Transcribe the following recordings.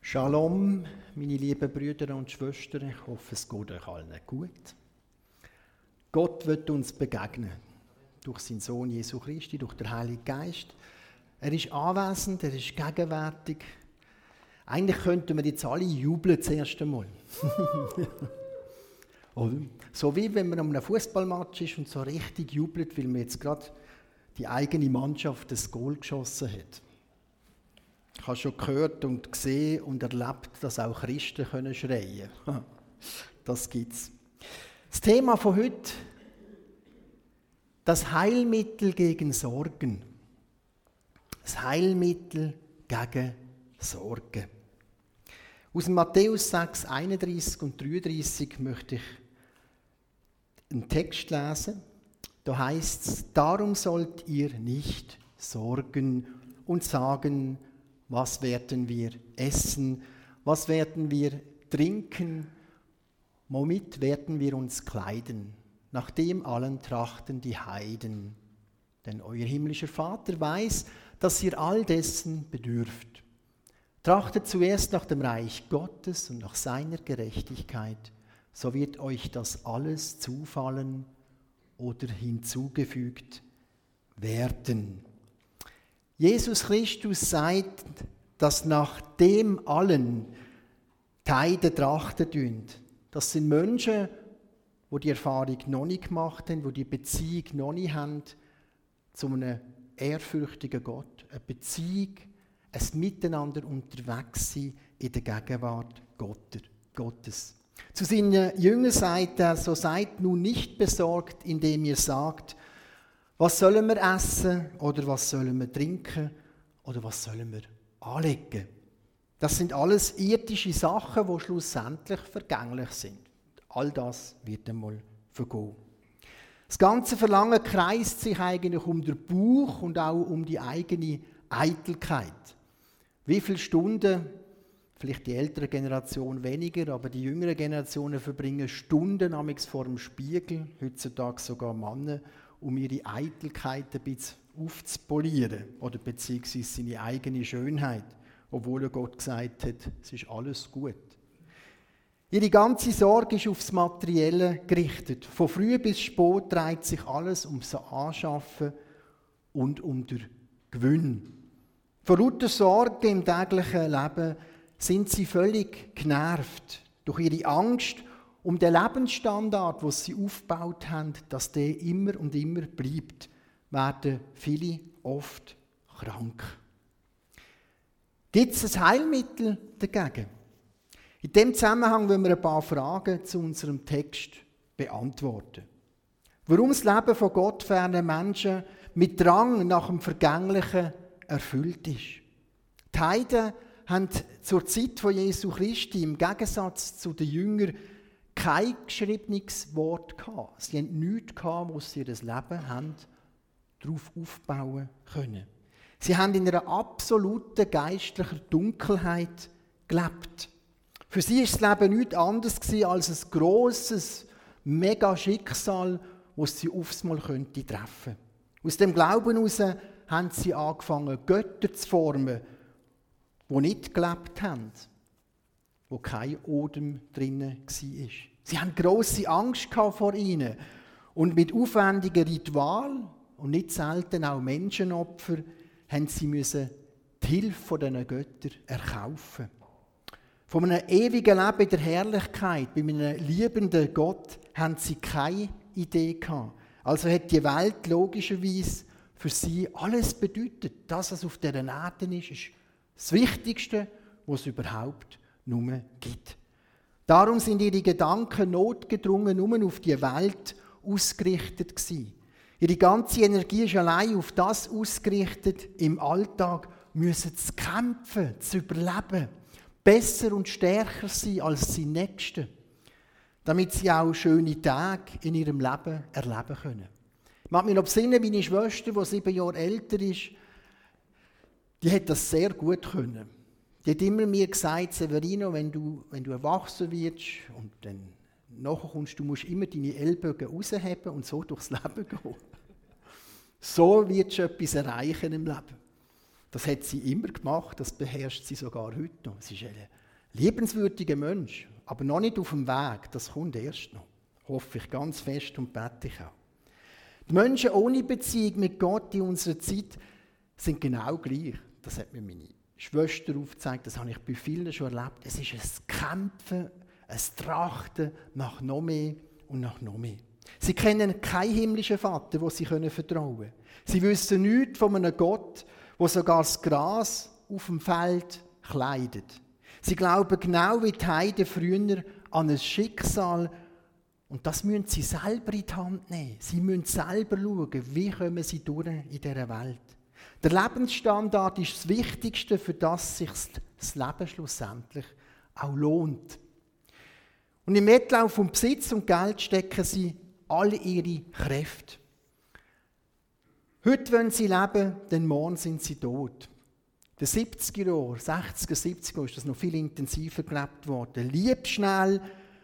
Shalom, meine lieben Brüder und Schwestern, ich hoffe, es geht euch allen gut. Gott wird uns begegnen, durch seinen Sohn Jesu Christi, durch den Heiligen Geist. Er ist anwesend, er ist gegenwärtig. Eigentlich könnten wir jetzt alle jubeln das erste Mal. Oder? So wie wenn man an einem Fußballmatch ist und so richtig jubelt, weil man jetzt gerade die eigene Mannschaft das Goal geschossen hat. Ich habe schon gehört und gesehen und erlebt, dass auch Christen schreien können. Das gibt es. Das Thema von heute: das Heilmittel gegen Sorgen. Das Heilmittel gegen Sorgen. Aus dem Matthäus 6, 31 und 33 möchte ich einen Text lesen. Da heißt es: Darum sollt ihr nicht sorgen und sagen, was werden wir essen, was werden wir trinken, womit werden wir uns kleiden? Nach dem allen trachten die Heiden. Denn euer himmlischer Vater weiß, dass ihr all dessen bedürft. Trachtet zuerst nach dem Reich Gottes und nach seiner Gerechtigkeit, so wird euch das alles zufallen oder hinzugefügt werden. Jesus Christus sagt, dass nach dem allen die Heiden trachten tun. Das sind Menschen, die die Erfahrung noch nicht gemacht haben, die die Beziehung noch nicht haben zu einem ehrfürchtigen Gott. Eine Beziehung, ein Miteinander unterwegs sein in der Gegenwart Gottes. Zu seinen Jüngern sagt er: So seid nun nicht besorgt, indem ihr sagt, was sollen wir essen oder was sollen wir trinken oder was sollen wir anlegen? Das sind alles irdische Sachen, die schlussendlich vergänglich sind. All das wird einmal vergehen. Das ganze Verlangen kreist sich eigentlich um den Bauch und auch um die eigene Eitelkeit. Wie viele Stunden, vielleicht die ältere Generation weniger, aber die jüngeren Generationen verbringen Stunden vor dem Spiegel, heutzutage sogar Männer, um ihre Eitelkeit ein bisschen aufzupolieren oder beziehungsweise seine eigene Schönheit, obwohl Gott gesagt hat, es ist alles gut. Ihre ganze Sorge ist aufs Materielle gerichtet. Von früh bis spät dreht sich alles ums Anschaffen und um den Gewinn. Vor lauter Sorge im täglichen Leben sind sie völlig genervt durch ihre Angst um den Lebensstandard, den sie aufgebaut haben, dass der immer und immer bleibt, werden viele oft krank. Gibt es ein Heilmittel dagegen? In diesem Zusammenhang wollen wir ein paar Fragen zu unserem Text beantworten. Warum das Leben von gottfernen Menschen mit Drang nach dem Vergänglichen erfüllt ist. Die Heiden haben zur Zeit von Jesu Christi im Gegensatz zu den Jüngern kein geschriebenes Wort gehabt. Sie hatten nichts gehabt, wo sie ihr Leben haben darauf aufbauen können. Sie haben in einer absoluten geistlichen Dunkelheit gelebt. Für sie war das Leben nichts anderes als ein grosses, mega Schicksal, das sie aufs Mal treffen könnte. Aus dem Glauben heraus haben sie angefangen, Götter zu formen, die nicht gelebt haben, wo kein Odem drinnen war. Sie hatten grosse Angst vor ihnen und mit aufwendigen Ritualen und nicht selten auch Menschenopfer haben sie die Hilfe dieser Götter erkaufen. Von einem ewigen Leben in der Herrlichkeit, bei einem liebenden Gott, haben sie keine Idee gehabt. Also hat die Welt logischerweise für sie alles bedeutet. Das, was auf dieser Erde ist das Wichtigste, was es überhaupt nur gibt. Darum sind ihre Gedanken notgedrungen nur auf die Welt ausgerichtet gewesen. Ihre ganze Energie ist allein auf das ausgerichtet, im Alltag müssen zu kämpfen, zu überleben, besser und stärker sein als die Nächsten, damit sie auch schöne Tage in ihrem Leben erleben können. Ich mag mich noch besinnen, meine Schwester, die 7 Jahre älter ist, die hat das sehr gut können. Die hat immer mir gesagt: Severino, wenn du erwachsen wirst und dann nachher kommst, du musst immer deine Ellbogen rausheben und so durchs Leben gehen. So wirst du etwas erreichen im Leben. Das hat sie immer gemacht, das beherrscht sie sogar heute noch. Sie ist ein liebenswürdiger Mensch, aber noch nicht auf dem Weg, das kommt erst noch. Hoffe ich ganz fest und bete ich auch. Die Menschen ohne Beziehung mit Gott in unserer Zeit sind genau gleich. Das hat mir meine Schwester aufgezeigt, das habe ich bei vielen schon erlebt. Es ist ein Kämpfen, ein Trachten nach noch mehr und nach noch mehr. Sie kennen keinen himmlischen Vater, wo sie vertrauen können. Sie wissen nichts von einem Gott, der sogar das Gras auf dem Feld kleidet. Sie glauben genau wie die Heiden früher an ein Schicksal, und das müssen sie selber in die Hand nehmen. Sie müssen selber schauen, wie kommen sie durch in dieser Welt. Der Lebensstandard ist das Wichtigste, für das sich das Leben schlussendlich auch lohnt. Und im Wettlauf um Besitz und Geld stecken sie alle ihre Kräfte. Heute wollen sie leben, denn morgen sind sie tot. In den 70er Jahren, 60er, 70er Jahren ist das noch viel intensiver gelebt worden. Leb schnell,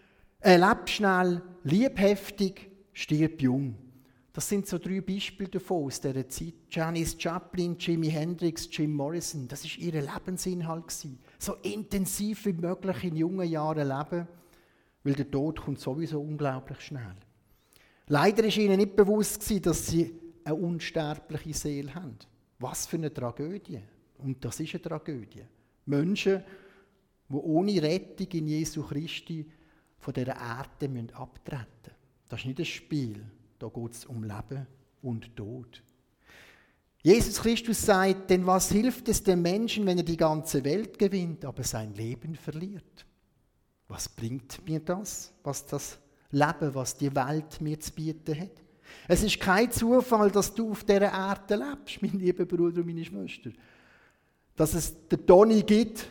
lieb heftig, stirb jung. Das sind so 3 Beispiele davon aus dieser Zeit. Janis Joplin, Jimi Hendrix, Jim Morrison, das war ihr Lebensinhalt. So intensiv wie möglich in jungen Jahren leben, weil der Tod kommt sowieso unglaublich schnell. Leider war ihnen nicht bewusst, dass sie eine unsterbliche Seele haben. Was für eine Tragödie. Und das ist eine Tragödie. Menschen, die ohne Rettung in Jesu Christi von dieser Erde abtreten müssen. Das ist nicht ein Spiel. Da geht es um Leben und Tod. Jesus Christus sagt, denn was hilft es dem Menschen, wenn er die ganze Welt gewinnt, aber sein Leben verliert? Was bringt mir das? Was das Leben, was die Welt mir zu bieten hat? Es ist kein Zufall, dass du auf dieser Erde lebst, mein lieber Bruder und meine Schwester. Dass es den Toni gibt,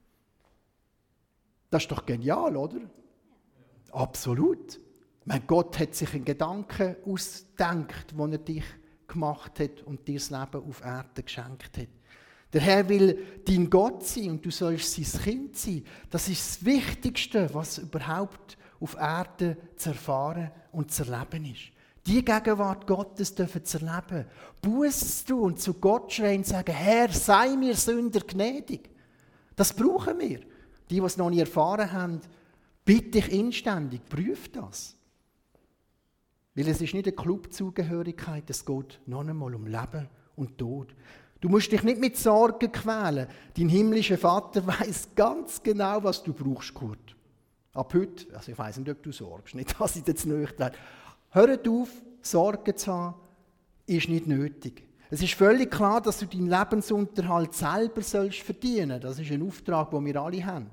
das ist doch genial, oder? Absolut. Mein Gott hat sich einen Gedanken ausgedacht, als er dich gemacht hat und dir das Leben auf Erden geschenkt hat. Der Herr will dein Gott sein und du sollst sein Kind sein. Das ist das Wichtigste, was überhaupt auf Erden zu erfahren und zu erleben ist. Die Gegenwart Gottes dürfen zu erleben. Bußest du und zu Gott schreien und sagen, Herr, sei mir Sünder gnädig. Das brauchen wir. Die es noch nie erfahren haben, bitte ich inständig, prüf das. Weil es ist nicht eine Clubzugehörigkeit, es geht noch einmal um Leben und Tod. Du musst dich nicht mit Sorgen quälen. Dein himmlischer Vater weiss ganz genau, was du brauchst, Kurt. Ab heute, also ich weiss nicht, ob du sorgst, nicht, dass ich jetzt nicht trete. Hört auf, Sorgen zu haben, ist nicht nötig. Es ist völlig klar, dass du deinen Lebensunterhalt selber verdienen sollst. Das ist ein Auftrag, den wir alle haben.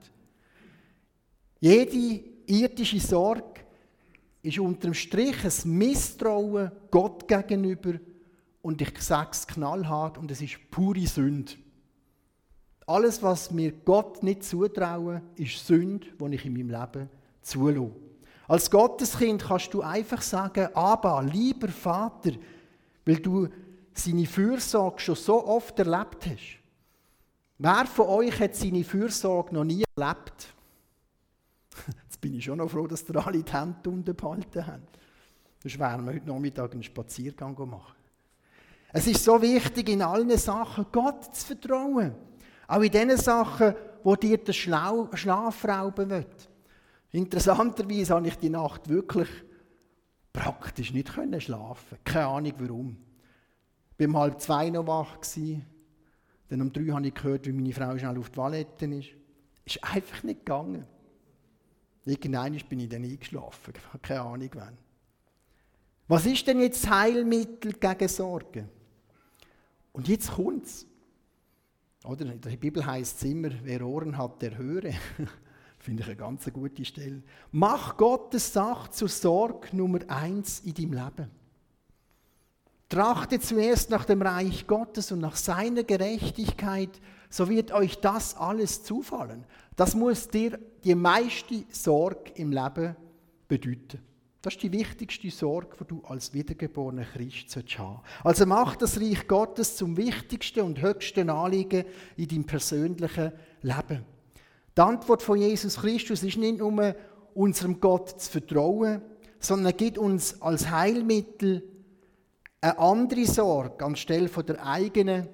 Jede irdische Sorge ist unterm Strich ein Misstrauen Gott gegenüber und ich sage es knallhart und es ist pure Sünde. Alles, was mir Gott nicht zutraue, ist Sünde, die ich in meinem Leben zulasse. Als Gotteskind kannst du einfach sagen, Abba, lieber Vater, weil du seine Fürsorge schon so oft erlebt hast. Wer von euch hat seine Fürsorge noch nie erlebt? Jetzt bin ich schon noch froh, dass ihr alle die Hände unten behalten haben. Sonst werden wir heute Nachmittag einen Spaziergang machen. Es ist so wichtig, in allen Sachen Gott zu vertrauen. Auch in den Sachen, wo dir der Schlaf rauben will. Interessanterweise habe ich die Nacht wirklich praktisch nicht schlafen. Keine Ahnung warum. Ich war um 1:30 noch wach. Dann um 3 habe ich gehört, wie meine Frau schnell auf die Toilette ist. Ist einfach nicht gegangen. Irgendwann bin ich dann eingeschlafen. Ich habe keine Ahnung wann. Was ist denn jetzt das Heilmittel gegen Sorgen? Und jetzt kommt es. Oder in der Bibel heisst es immer, wer Ohren hat, der höre. Finde ich eine ganz gute Stelle. Mach Gottes Sache zur Sorge Nummer 1 in deinem Leben. Trachtet zuerst nach dem Reich Gottes und nach seiner Gerechtigkeit, so wird euch das alles zufallen. Das muss dir die meiste Sorge im Leben bedeuten. Das ist die wichtigste Sorge, die du als wiedergeborener Christ haben sollst. Also mach das Reich Gottes zum wichtigsten und höchsten Anliegen in deinem persönlichen Leben. Die Antwort von Jesus Christus ist nicht nur, unserem Gott zu vertrauen, sondern er gibt uns als Heilmittel eine andere Sorge anstelle von der eigenen,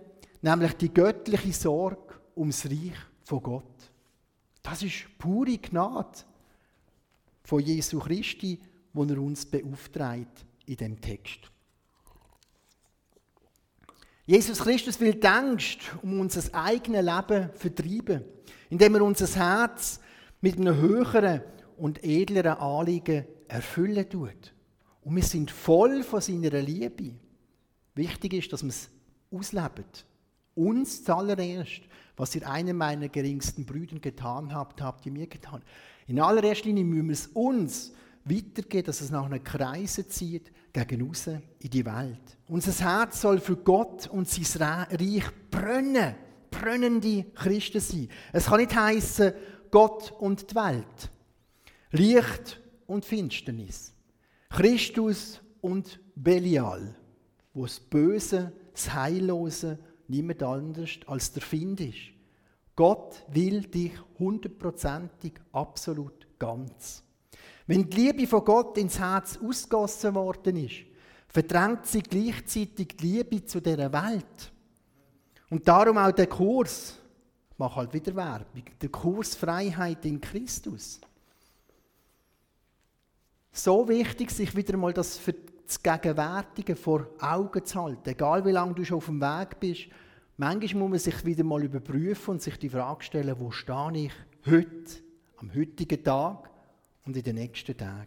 nämlich die göttliche Sorge ums Reich von Gott. Das ist pure Gnade von Jesu Christi, wo er uns beauftragt in dem Text. Jesus Christus will die Angst um unser eigenes Leben vertreiben, indem er unser Herz mit einem höheren und edleren Anliegen erfüllen tut. Und wir sind voll von seiner Liebe. Wichtig ist, dass wir es ausleben. Uns zuallererst, was ihr einem meiner geringsten Brüder getan habt, habt ihr mir getan. In allererster Linie müssen wir es uns weitergeben, dass es nach einem Kreise zieht, gegen raus in die Welt. Unser Herz soll für Gott und sein Reich brennen. Brennende Christen sein. Es kann nicht heissen Gott und die Welt. Licht und Finsternis. Christus und Belial, wo das Böse, das Heillose niemand anders als der Find ist. Gott will dich 100%ig, absolut ganz. Wenn die Liebe von Gott ins Herz ausgegossen worden ist, verdrängt sie gleichzeitig die Liebe zu dieser Welt. Und darum auch der Kurs, ich mache halt wieder Werbung, der Kurs Freiheit in Christus. So wichtig, sich wieder mal das für das Gegenwärtige vor Augen zu halten. Egal wie lange du schon auf dem Weg bist, manchmal muss man sich wieder mal überprüfen und sich die Frage stellen, wo stehe ich heute, am heutigen Tag und in den nächsten Tagen.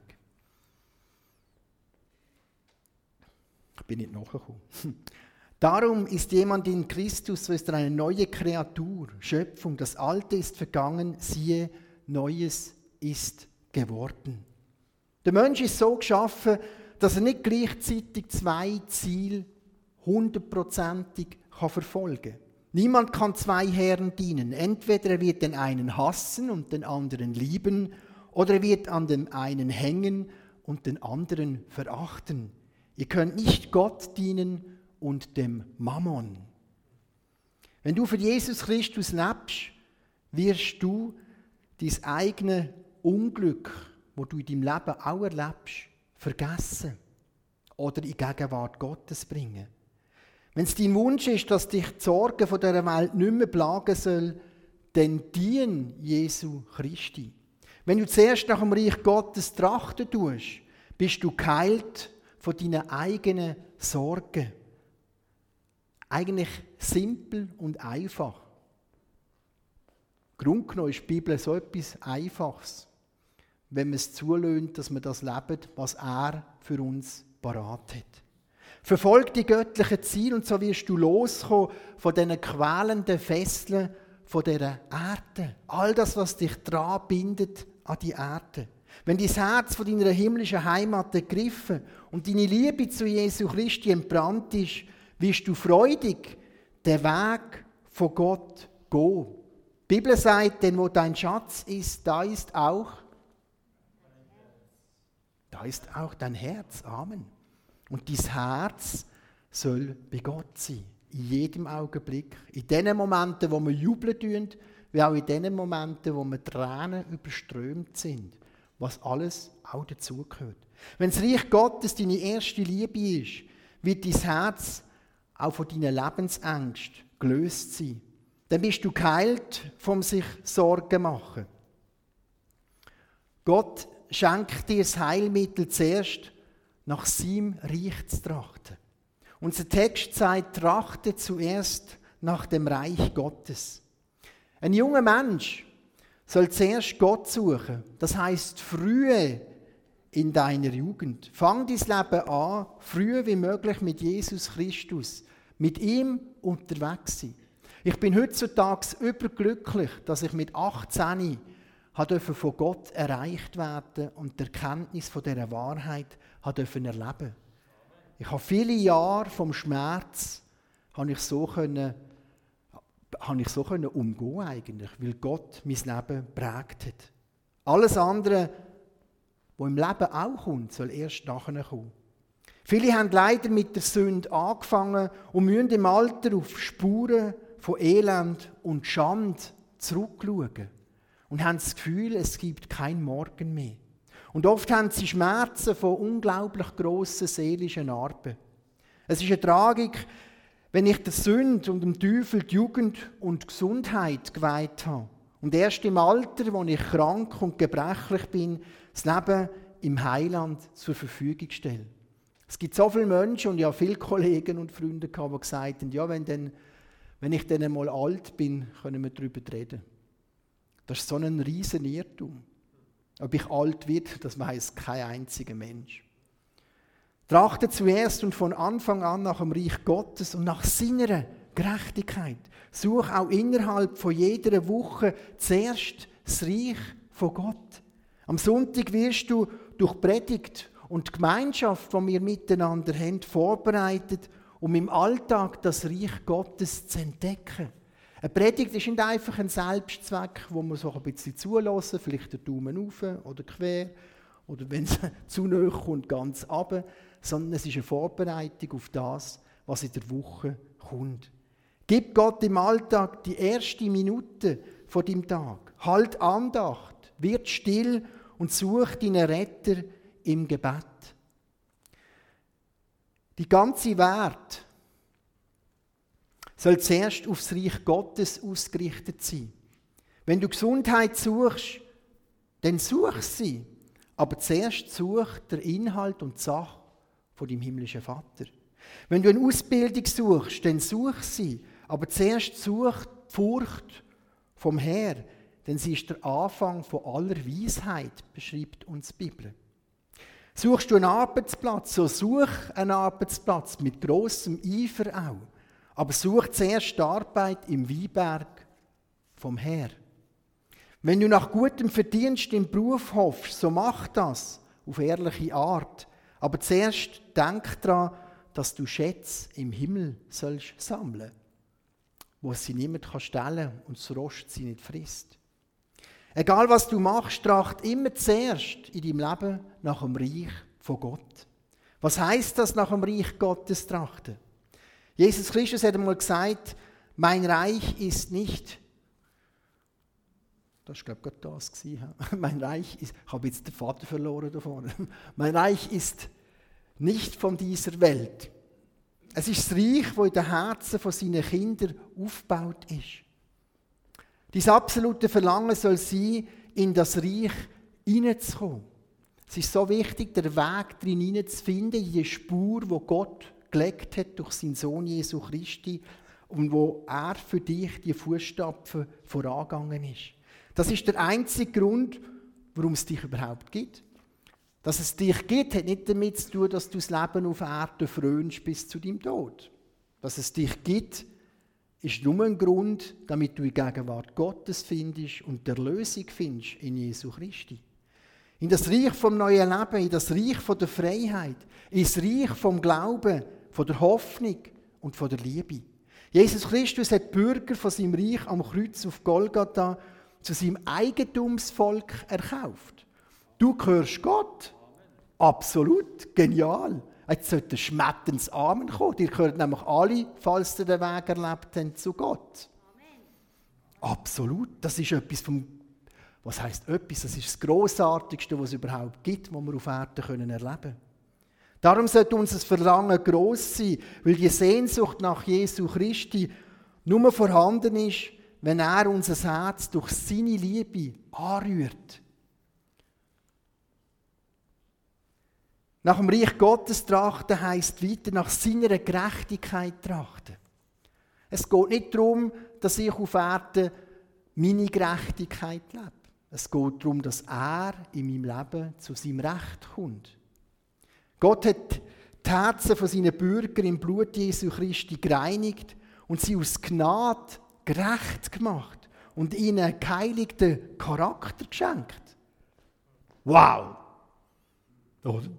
Ich bin nicht nachgekommen. Darum ist jemand in Christus, so ist er eine neue Kreatur, Schöpfung. Das Alte ist vergangen, siehe, Neues ist geworden. Der Mensch ist so geschaffen, dass er nicht gleichzeitig zwei Ziele 100%ig verfolgen kann. Niemand kann zwei Herren dienen. Entweder er wird den einen hassen und den anderen lieben, oder er wird an dem einen hängen und den anderen verachten. Ihr könnt nicht Gott dienen und dem Mammon. Wenn du für Jesus Christus lebst, wirst du dein eigenes Unglück, das du in deinem Leben auch erlebst, vergessen oder in die Gegenwart Gottes bringen. Wenn es dein Wunsch ist, dass dich die Sorgen von dieser Welt nicht mehr plagen soll, dann dien Jesu Christi. Wenn du zuerst nach dem Reich Gottes trachten tust, bist du geheilt von deinen eigenen Sorgen. Eigentlich simpel und einfach. Grund genommen ist die Bibel so etwas Einfaches, wenn man es zulässt, dass wir das leben, was er für uns parat hat. Verfolg die göttlichen Ziele und so wirst du loskommen von diesen quälenden Fesseln von dieser Erde. All das, was dich dran bindet an die Erde. Wenn dein Herz von deiner himmlischen Heimat ergriffen und deine Liebe zu Jesu Christi entbrannt ist, wirst du freudig den Weg von Gott gehen. Die Bibel sagt, denn wo dein Schatz ist, da ist auch dein Herz. Amen. Und dein Herz soll bei Gott sein. In jedem Augenblick. In den Momenten, wo wir jubeln tun, wie auch in den Momenten, wo wir Tränen überströmt sind. Was alles auch dazugehört. Wenn das Reich Gottes deine erste Liebe ist, wird dein Herz auch von deinen Lebensängsten gelöst sein. Dann bist du geheilt vom sich Sorgen machen. Gott schenkt dir das Heilmittel zuerst, nach seinem Reich zu trachten. Unser Text sagt, trachte zuerst nach dem Reich Gottes. Ein junger Mensch soll zuerst Gott suchen. Das heisst, frühe in deiner Jugend. Fang dein Leben an, früh wie möglich mit Jesus Christus, mit ihm unterwegs sein. Ich bin heutzutage überglücklich, dass ich mit 18 von Gott erreicht werden und die Erkenntnis von dieser Wahrheit erleben. Ich habe viele Jahre vom Schmerz so umgehen eigentlich, weil Gott mein Leben geprägt hat. Alles andere, was im Leben auch kommt, soll erst nachher kommen. Viele haben leider mit der Sünde angefangen und müssen im Alter auf Spuren von Elend und Schande zurückschauen und haben das Gefühl, es gibt keinen Morgen mehr. Und oft haben sie Schmerzen von unglaublich grossen seelischen Narben. Es ist eine Tragik, wenn ich der Sünde und dem Teufel die Jugend und Gesundheit geweiht habe und erst im Alter, wo ich krank und gebrechlich bin, das Leben im Heiland zur Verfügung stelle. Es gibt so viele Menschen und ja viele Kollegen und Freunde, die gesagt haben, ja, wenn ich dann mal alt bin, können wir darüber reden. Das ist so ein riesen Irrtum. Ob ich alt werde, das weiß kein einziger Mensch. Trachte zuerst und von Anfang an nach dem Reich Gottes und nach seiner Gerechtigkeit. Such auch innerhalb von jeder Woche zuerst das Reich von Gott. Am Sonntag wirst du durch Predigt und die Gemeinschaft, die wir miteinander haben, vorbereitet, um im Alltag das Reich Gottes zu entdecken. Eine Predigt ist nicht einfach ein Selbstzweck, wo man so ein bisschen zulassen, vielleicht den Daumen rauf oder quer, oder wenn es zu nahe kommt, ganz runter, sondern es ist eine Vorbereitung auf das, was in der Woche kommt. Gib Gott im Alltag die erste Minute von deinem Tag. Halt Andacht, wird still und such deinen Retter im Gebet. Die ganze Welt soll zuerst aufs Reich Gottes ausgerichtet sein. Wenn du Gesundheit suchst, dann such sie. Aber zuerst such den Inhalt und die Sache von deinem himmlischen Vater. Wenn du eine Ausbildung suchst, dann such sie. Aber zuerst such die Furcht vom Herrn, denn sie ist der Anfang von aller Weisheit, beschreibt uns die Bibel. Suchst du einen Arbeitsplatz, so such einen Arbeitsplatz mit grossem Eifer auch. Aber such zuerst die Arbeit im Weinberg vom Herrn. Wenn du nach gutem Verdienst im Beruf hoffst, so mach das auf ehrliche Art. Aber zuerst denk daran, dass du Schätze im Himmel sollst sammeln, wo sie niemand stellen kann und das Rost sie nicht frisst. Egal was du machst, tracht immer zuerst in deinem Leben nach dem Reich von Gott. Was heisst das, nach dem Reich Gottes trachten? Jesus Christus hat einmal gesagt, mein Reich ist nicht, das war glaube ich gerade das, mein Reich ist, ich habe jetzt den Vater verloren da vorne, mein Reich ist nicht von dieser Welt. Es ist das Reich, das in den Herzen von seinen Kindern aufgebaut ist. Dein absolute Verlangen soll sein, in das Reich hineinzukommen. Es ist so wichtig, den Weg darin hineinzufinden, in die Spur, die Gott gelegt hat durch seinen Sohn Jesu Christi und wo er für dich die Fußstapfen vorangegangen ist. Das ist der einzige Grund, warum es dich überhaupt gibt. Dass es dich gibt, hat nicht damit zu tun, dass du das Leben auf Erden frönst bis zu deinem Tod. Dass es dich gibt, ist nur ein Grund, damit du in Gegenwart Gottes findest und die Erlösung findest in Jesu Christi. In das Reich vom neuen Leben, in das Reich von der Freiheit, ins Reich vom Glauben, von der Hoffnung und von der Liebe. Jesus Christus hat die Bürger von seinem Reich am Kreuz auf Golgatha zu seinem Eigentumsvolk erkauft. Du gehörst Gott. Absolut, genial. Jetzt sollte ein schmetterns Amen kommen. Ihr gehört nämlich alle, falls ihr den Weg erlebt habt, zu Gott. Amen. Absolut. Das ist etwas vom, was heisst etwas? Das ist das Grossartigste, was es überhaupt gibt, was wir auf Erden erleben können. Darum sollte unser Verlangen gross sein, weil die Sehnsucht nach Jesu Christi nur vorhanden ist, wenn er unser Herz durch seine Liebe anrührt. Nach dem Reich Gottes trachten heisst weiter nach seiner Gerechtigkeit trachten. Es geht nicht darum, dass ich auf Erden meine Gerechtigkeit lebe. Es geht darum, dass er in meinem Leben zu seinem Recht kommt. Gott hat die Herzen von seinen Bürgern im Blut Jesu Christi gereinigt und sie aus Gnade gerecht gemacht und ihnen einen geheiligten Charakter geschenkt. Wow! Oder?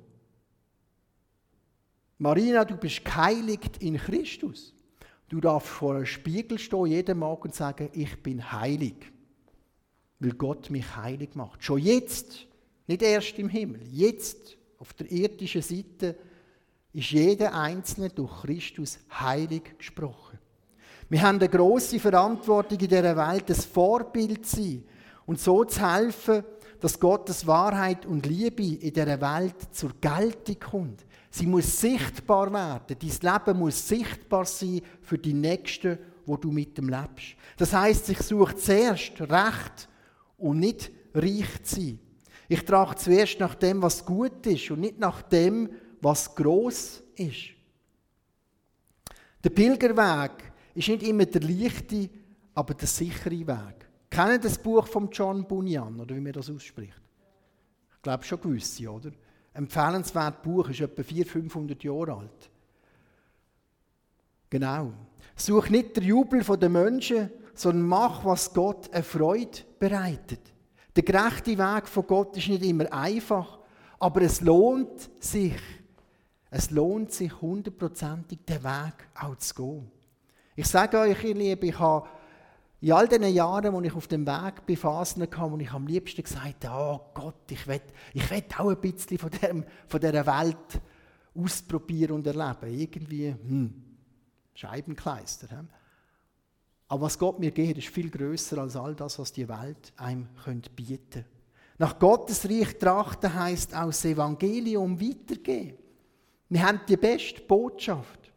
Marina, du bist geheiligt in Christus. Du darfst vor einem Spiegel stehen jeden Morgen und sagen, ich bin heilig. Weil Gott mich heilig macht. Schon jetzt, nicht erst im Himmel, jetzt auf der irdischen Seite ist jeder Einzelne durch Christus heilig gesprochen. Wir haben eine grosse Verantwortung in dieser Welt, ein Vorbild zu sein und so zu helfen, dass Gottes Wahrheit und Liebe in dieser Welt zur Geltung kommt. Sie muss sichtbar werden. Dein Leben muss sichtbar sein für die Nächsten, wo du mit dem lebst. Das heisst, ich suche zuerst Recht und nicht reich zu sein. Ich trachte zuerst nach dem, was gut ist und nicht nach dem, was gross ist. Der Pilgerweg ist nicht immer der leichte, aber der sichere Weg. Kennen das Buch von John Bunyan, oder wie man das ausspricht? Ich glaube schon gewisse, oder? Ein empfehlenswertes Buch, ist etwa 400-500 Jahre alt. Genau. Such nicht den Jubel der Menschen, sondern mach, was Gott eine Freude bereitet. Der gerechte Weg von Gott ist nicht immer einfach, aber es lohnt sich. Es lohnt sich 100%ig, den Weg auch zu gehen. Ich sage euch, ihr Lieben, ich habe in all diesen Jahren, als ich auf dem Weg bei Phasen kam, und ich am liebsten gesagt habe, oh Gott, ich will auch ein bisschen von dieser Welt ausprobieren und erleben. Irgendwie, Scheibenkleister. Aber was Gott mir gibt, ist viel grösser als all das, was die Welt einem bieten könnte. Nach Gottes Reich trachten heisst auch das Evangelium weitergeben. Wir haben die beste Botschaft.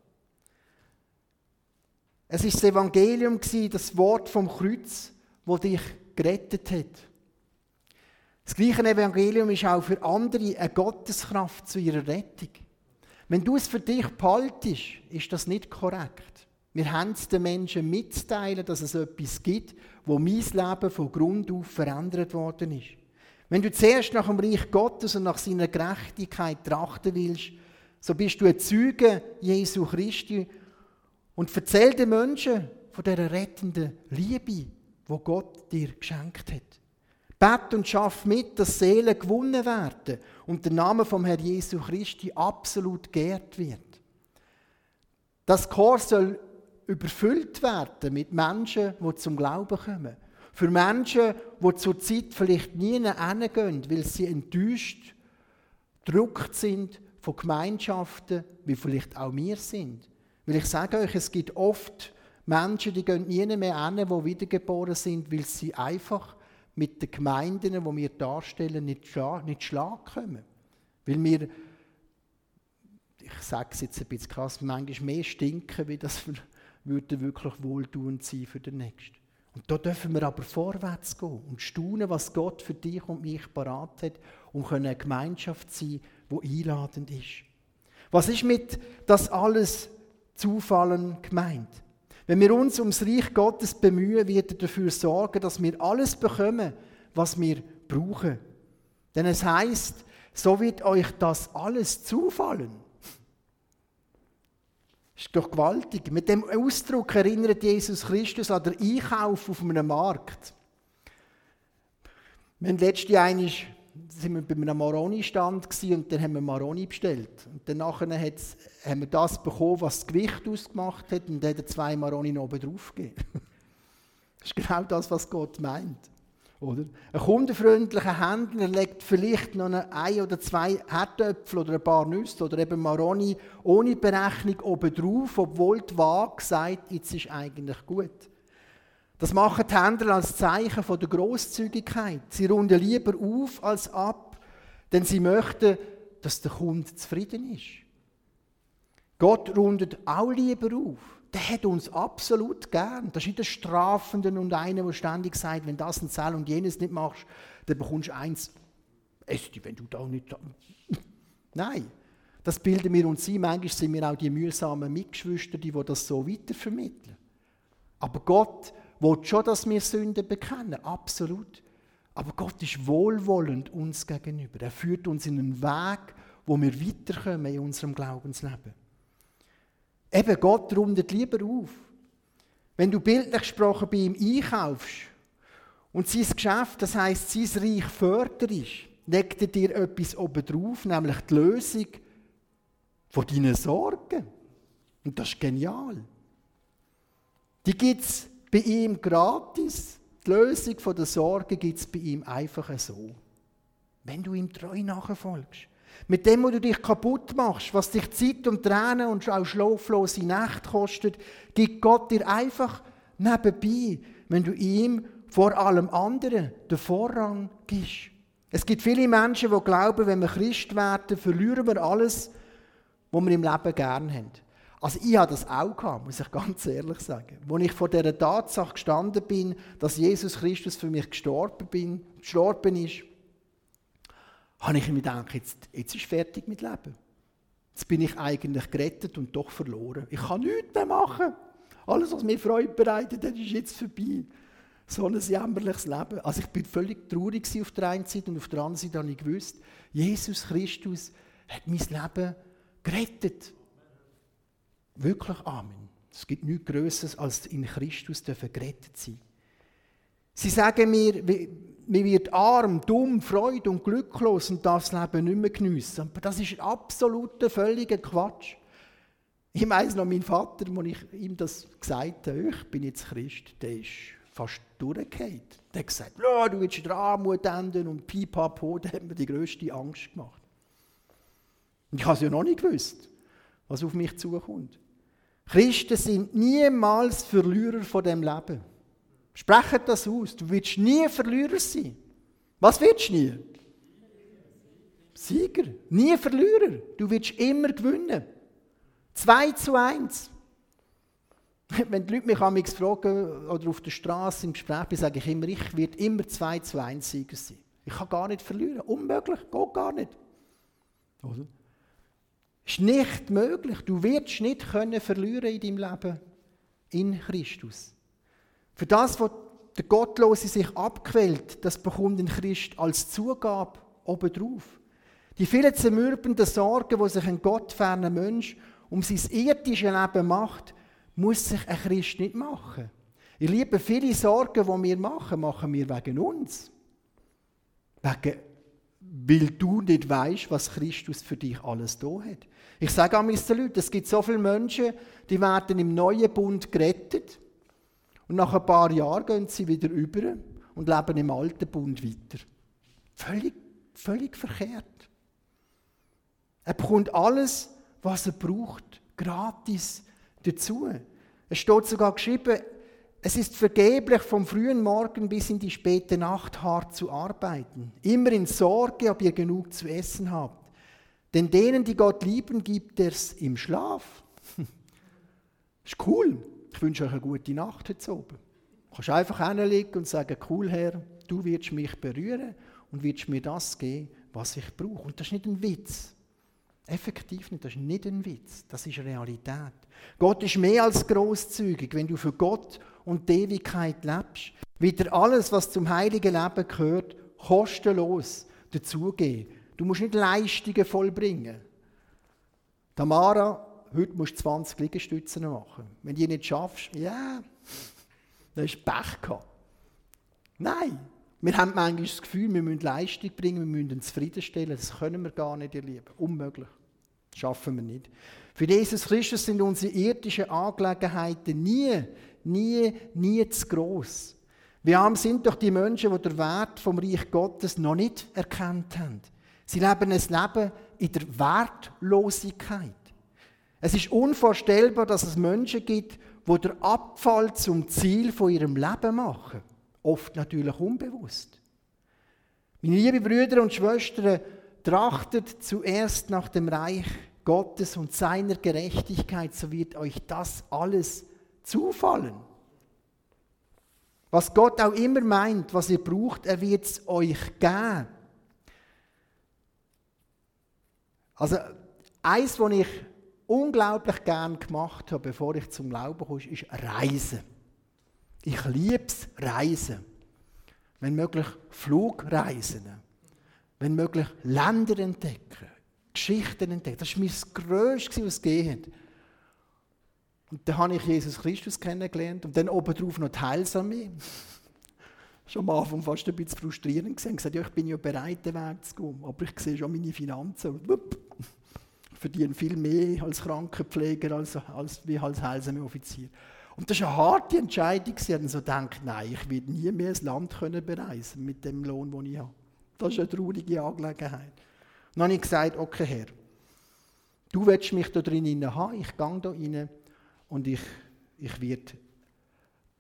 Es war das Evangelium, das Wort vom Kreuz, das dich gerettet hat. Das gleiche Evangelium ist auch für andere eine Gotteskraft zu ihrer Rettung. Wenn du es für dich behaltest, ist das nicht korrekt. Wir haben es den Menschen mitzuteilen, dass es etwas gibt, wo mein Leben von Grund auf verändert worden ist. Wenn du zuerst nach dem Reich Gottes und nach seiner Gerechtigkeit trachten willst, so bist du ein Zeuge Jesu Christi und erzähl den Menschen von dieser rettenden Liebe, die Gott dir geschenkt hat. Bet und schaff mit, dass Seelen gewonnen werden und der Name vom Herrn Jesu Christi absolut geehrt wird. Das Chor soll überfüllt werden mit Menschen, die zum Glauben kommen. Für Menschen, die zur Zeit vielleicht nie hingehen, weil sie enttäuscht, gedrückt sind von Gemeinschaften, wie vielleicht auch wir sind. Weil ich sage euch, es gibt oft Menschen, die gehen nie mehr hin, die wiedergeboren sind, weil sie einfach mit den Gemeinden, die wir darstellen, nicht Schlag kommen. Weil wir, ich sage es jetzt ein bisschen krass, manchmal mehr stinken, wie das würde wirklich wohltuend sein für den Nächsten. Und da dürfen wir aber vorwärts gehen und staunen, was Gott für dich und mich parat hat, um eine Gemeinschaft zu sein, die einladend ist. Was ist mit das alles Zufallen gemeint? Wenn wir uns ums Reich Gottes bemühen, wird er dafür sorgen, dass wir alles bekommen, was wir brauchen. Denn es heisst, so wird euch das alles zufallen. Das ist doch gewaltig. Mit dem Ausdruck erinnert Jesus Christus an den Einkauf auf einem Markt. Sind wir bei einem Maroni-Stand und dann haben wir Maroni bestellt. Und dann haben wir das bekommen, was das Gewicht ausgemacht hat, und dann hat er 2 Maroni noch oben drauf gegeben. Das ist genau das, was Gott meint. Oder? Ein kundenfreundlicher Händler legt vielleicht noch ein oder 2 Herdöpfel oder ein paar Nüsse oder eben Maroni ohne Berechnung oben drauf, obwohl die Waage sagt, jetzt ist eigentlich gut. Das machen die Händler als Zeichen von der Grosszügigkeit. Sie runden lieber auf als ab, denn sie möchten, dass der Kunde zufrieden ist. Gott rundet auch lieber auf. Der hat uns absolut gern. Das ist nicht ein Strafender und einer, der ständig sagt, wenn das und das und jenes nicht machst, dann bekommst du eins. Esti, wenn du da nicht... Nein, das bilden wir uns ein. Manchmal sind wir auch die mühsamen Mitgeschwister, die das so weitervermitteln. Aber Gott will schon, dass wir Sünden bekennen. Absolut. Aber Gott ist wohlwollend uns gegenüber. Er führt uns in einen Weg, wo wir weiterkommen in unserem Glaubensleben. Eben, Gott rundet lieber auf. Wenn du bildlich gesprochen bei ihm einkaufst und sein Geschäft, das heisst, sein Reich förderst, legt er dir etwas oben drauf, nämlich die Lösung von deinen Sorgen. Und das ist genial. Die gibt es bei ihm gratis. Die Lösung der Sorgen gibt es bei ihm einfach so. Wenn du ihm treu nachfolgst. Mit dem, wo du dich kaputt machst, was dich Zeit und Tränen und auch schlaflose Nächte kostet, gibt Gott dir einfach nebenbei, wenn du ihm vor allem anderen den Vorrang gibst. Es gibt viele Menschen, die glauben, wenn wir Christ werden, verlieren wir alles, was wir im Leben gerne haben. Also ich habe das auch gehabt, muss ich ganz ehrlich sagen. Als ich vor dieser Tatsache gestanden bin, dass Jesus Christus für mich gestorben ist, habe ich mir gedacht, jetzt ist fertig mit Leben. Jetzt bin ich eigentlich gerettet und doch verloren. Ich kann nichts mehr machen. Alles, was mir Freude bereitet hat, ist jetzt vorbei. So ein jämmerliches Leben. Also ich bin völlig traurig auf der einen Seite und auf der anderen Seite habe ich gewusst, Jesus Christus hat mein Leben gerettet. Wirklich Amen. Es gibt nichts Grösseres, als in Christus gerettet zu sein. Sie sagen mir, man wird arm, dumm, freude und glücklos und darf das Leben nicht mehr geniessen. Aber das ist absoluter, völliger Quatsch. Ich weiss noch, mein Vater, als ich ihm das gesagt habe, ich bin jetzt Christ, der ist fast durchgefallen. Der hat gesagt, oh, du willst in der Armut enden und pipapo, der hat mir die grösste Angst gemacht. Und ich habe es ja noch nicht gewusst, was auf mich zukommt. Christen sind niemals Verlierer von dem Leben. Spreche das aus. Du willst nie Verlierer sein. Was willst du nie? Sieger. Nie Verlierer. Du willst immer gewinnen. 2:1. Wenn die Leute mich manchmal fragen oder auf der Straße im Gespräch bin, sage ich immer, ich werde immer 2:1 Sieger sein. Ich kann gar nicht verlieren. Unmöglich. Geht gar nicht. Oder? Ist nicht möglich. Du wirst nicht verlieren in deinem Leben in Christus. Für das, was der Gottlose sich abquält, das bekommt ein Christ als Zugabe obendrauf. Die vielen zermürbenden Sorgen, die sich ein gottferner Mensch um sein irdisches Leben macht, muss sich ein Christ nicht machen. Ihr Lieben, viele Sorgen, die wir machen wir wegen uns. Weil du nicht weisst, was Christus für dich alles da hat. Ich sage an den Leuten, es gibt so viele Menschen, die werden im neuen Bund gerettet und nach ein paar Jahren gehen sie wieder über und leben im alten Bund weiter. Völlig verkehrt. Er bekommt alles, was er braucht, gratis dazu. Es steht sogar geschrieben, es ist vergeblich, vom frühen Morgen bis in die späte Nacht hart zu arbeiten. Immer in Sorge, ob ihr genug zu essen habt. Denn denen, die Gott lieben, gibt er es im Schlaf. Ist cool. Ich wünsche euch eine gute Nacht heute oben. Du kannst einfach hinlegen und sagen, cool Herr, du wirst mich berühren und wirst mir das geben, was ich brauche. Und das ist nicht ein Witz. Effektiv nicht, das ist nicht ein Witz, das ist Realität. Gott ist mehr als grosszügig, wenn du für Gott und die Ewigkeit lebst, wird dir alles, was zum heiligen Leben gehört, kostenlos dazugeben. Du musst nicht Leistungen vollbringen. Tamara, heute musst du 20 Liegestützen machen. Wenn du die nicht schaffst, ja, dann hast du Pech gehabt. Nein, wir haben manchmal das Gefühl, wir müssen Leistung bringen, wir müssen uns zufriedenstellen. Das können wir gar nicht, ihr Lieben. Unmöglich. Das schaffen wir nicht. Für Jesus Christus sind unsere irdischen Angelegenheiten nie zu gross. Wie arm sind doch die Menschen, die den Wert vom Reich Gottes noch nicht erkannt haben. Sie leben ein Leben in der Wertlosigkeit. Es ist unvorstellbar, dass es Menschen gibt, die den Abfall zum Ziel von ihrem Leben machen. Oft natürlich unbewusst. Meine lieben Brüder und Schwestern, trachtet zuerst nach dem Reich Gottes und seiner Gerechtigkeit, so wird euch das alles zufallen. Was Gott auch immer meint, was ihr braucht, er wird es euch geben. Also, eins, was ich unglaublich gern gemacht habe, bevor ich zum Glauben kam, ist Reisen. Ich liebe es, Reisen. Wenn möglich Flugreisen. Wenn möglich Länder entdecken. Geschichten entdecken. Das war mir das Größte, was es gegeben hat. Und dann habe ich Jesus Christus kennengelernt und dann obendrauf noch die Heilsarmee. Schon am Anfang fast ein bisschen frustrierend gewesen. Ich habe gesagt, ja, ich bin ja bereit, den Weg zu gehen, aber ich sehe schon meine Finanzen. Ich verdiene viel mehr als Krankenpfleger, als Heilsarmee-Offizier. Und das war eine harte Entscheidung. Ich habe so gedacht, nein, ich werde nie mehr ein Land bereisen können mit dem Lohn, den ich habe. Das ist eine traurige Angelegenheit. Und dann habe ich gesagt, okay Herr, du willst mich da drin haben, ich gehe da rein und ich werde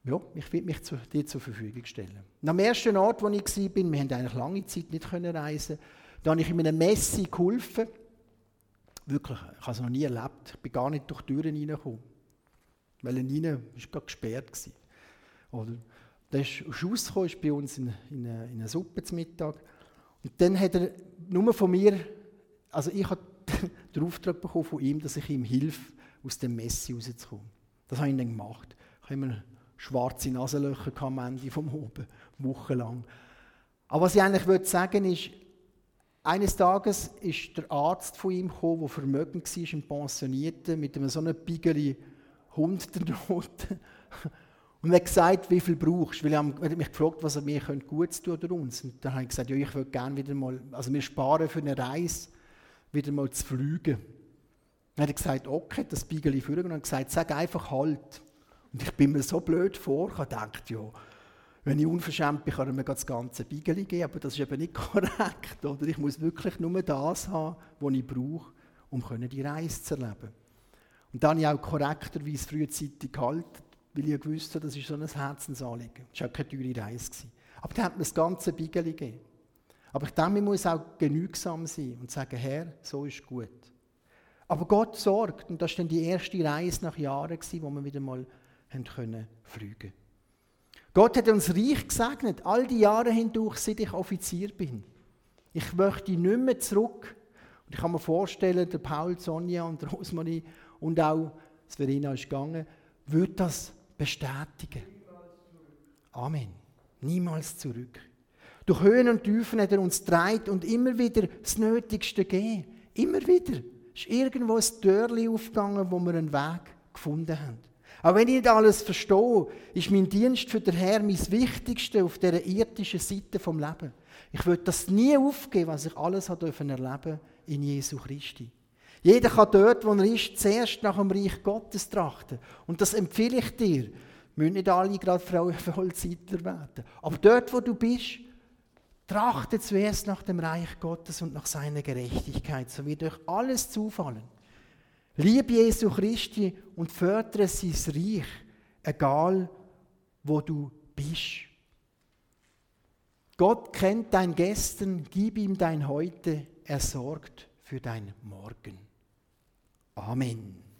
ja, ich will mich dir zur Verfügung stellen. Und am ersten Ort, wo ich war, wir konnten eigentlich lange Zeit nicht reisen, da habe ich in einer Messe geholfen. Wirklich, ich habe es noch nie erlebt. Ich bin gar nicht durch die Türen reingekommen. Weil rein war gerade gesperrt. Oder der ist rausgekommen, ist bei uns in einer Suppe zum Mittag. Und dann hat er nur von mir, also ich habe den Auftrag bekommen von ihm, dass ich ihm helfe, aus dem Messe rauszukommen. Das habe ich dann gemacht. Ich habe immer schwarze Nasenlöcher am Ende vom Oben, wochenlang. Aber was ich eigentlich sagen will, ist, eines Tages ist der Arzt von ihm gekommen, der vermögend war, ein Pensionierter, mit einem so einem Bigeli Hund der Not. Und er hat gesagt, wie viel brauchst du? Weil er hat mich gefragt, was er mir Gutes tun oder uns. Und dann habe ich gesagt, ja, ich würde gerne wieder mal, also wir sparen für eine Reise, wieder mal zu fliegen. Dann hat er gesagt, okay, das Bigeli führen und hat gesagt, sag einfach halt. Und ich bin mir so blöd vor, ich habe gedacht, ja, wenn ich unverschämt bin, kann er mir das ganze Bigeli geben, aber das ist eben nicht korrekt. Oder? Ich muss wirklich nur das haben, was ich brauche, um die Reise zu erleben. Und dann habe ich auch korrekterweise frühzeitig gehalten, weil ich wusste, das ist so ein Herzensanliegen. Es war auch keine teure Reise. Aber dann hat mir das ganze Bigeli gegeben. Aber ich denke, man muss auch genügsam sein und sagen, Herr, so ist gut. Aber Gott sorgt, und das war dann die erste Reise nach Jahren, wo wir wieder mal fliegen konnten. Gott hat uns reich gesegnet, all die Jahre hindurch, seit ich Offizier bin. Ich möchte nicht mehr zurück. Und ich kann mir vorstellen, der Paul, Sonja und Rosmarie und auch Verena ist gegangen, würde das bestätigen. Amen. Niemals zurück. Durch Höhen und Tiefen hat er uns getragen und immer wieder das Nötigste gegeben. Immer wieder. Es ist irgendwo ein Türchen aufgegangen, wo wir einen Weg gefunden haben. Auch wenn ich nicht alles verstehe, ist mein Dienst für den Herrn mein Wichtigste auf dieser irdischen Seite des Lebens. Ich will das nie aufgeben, was ich alles erleben durfte in Jesu Christi. Jeder kann dort, wo er ist, zuerst nach dem Reich Gottes trachten. Und das empfehle ich dir. Wir müssen nicht alle gerade Vollzeitler werden. Aber dort, wo du bist, trachte zuerst nach dem Reich Gottes und nach seiner Gerechtigkeit. So wird euch alles zufallen. Liebe Jesu Christi und fördere sein Reich, egal wo du bist. Gott kennt dein Gestern, gib ihm dein Heute, er sorgt für dein Morgen. Amen.